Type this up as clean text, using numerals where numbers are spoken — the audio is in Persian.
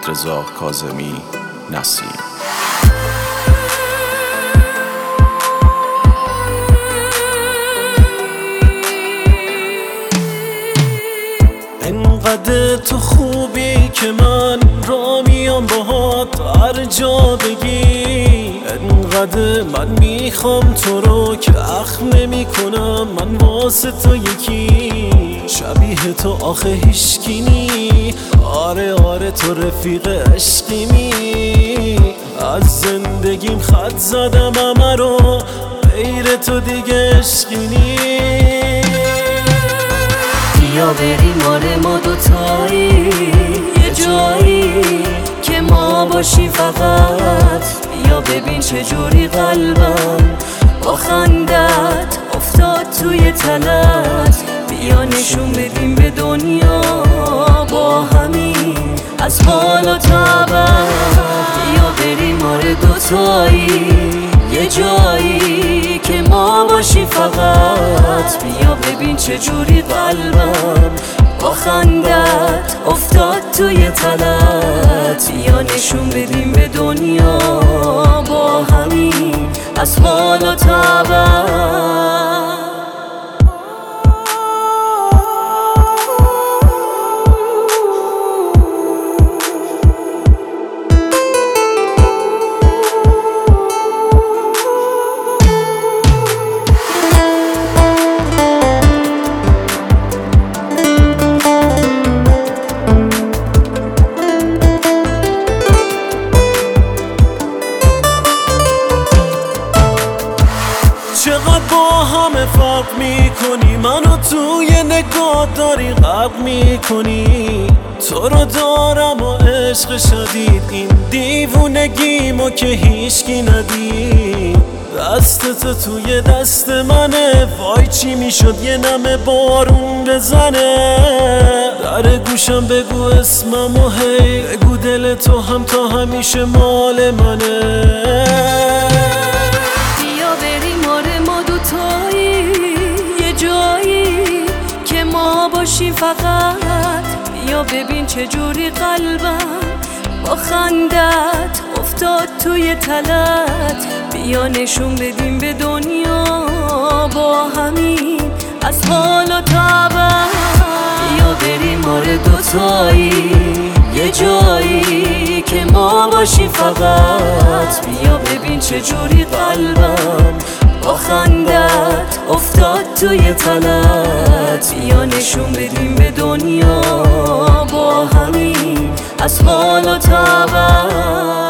رضا کاظمی نسیم. انقدر تو خوبی که من را میام باهات هر جا بگی، انقدر من میخوام تو رو که اخم نمیکنم من واسه تو یکی. شبیه تو آخه هیچکی نی، آره آره تو رفیق عشقیمی. از زندگیم خط زدم همه رو، غیر تو دیگه عشقی نی. بیا بریم آره ما دوتایی یه جایی که ما باشیم فقط. بیا ببین چجوری قلبم با خندت افتاد توی تلت. بیا نشون بدیم به دنیا با همین از حال و طبع. بیا بریم آره دوتایی یه جایی که ما باشیم فقط. بیا ببین چجوری قلبم با خندت افتاد توی تلت. بیا نشون بدیم به دنیا با همین از حال و طبع. چقدر با همه فرق میکنی، منو توی نگاه داری غرق میکنی. تو رو دارم و عشق شدید، این دیوونگیمو که هیچکی ندید. دستت توی دست منه، وای چی میشد یه نمه بارون بزنه. در گوشم بگو اسممو هی، بگو دل تو هم تا همیشه مال منه. یه جایی که ما باشیم فقط. بیا ببین چجوری قلبم با خندت افتاد توی تلت. بیا نشون بدیم به دنیا با همین از حال و طبع. بیا بریم آره دوتایی یه جایی که ما باشیم فقط. بیا ببین چجوری قلبم با خندت افتاد توی تلت. بیا نشون بدیم به دنیا با همین از حال و طبع.